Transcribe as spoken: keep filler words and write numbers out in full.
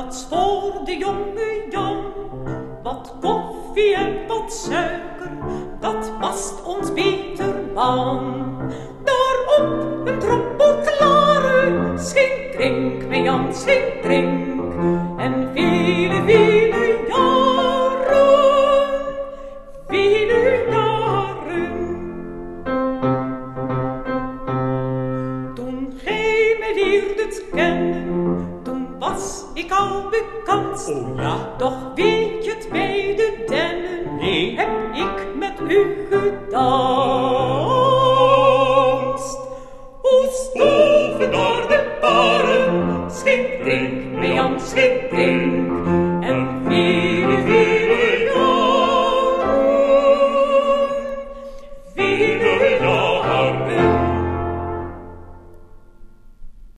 plaats voor de jonge Jan. Wat koffie en wat suiker, dat past ons beter aan. Daarop een droppel klare, schenk, drink, mijn Jan, schenk, drink. En vele, vele jaren, vele jaren. Toen gij mij leerdet kennen, toen was ik al bekend. Oh ja? Doch weet je het bij de dennen, Nee. heb ik met u gedaan.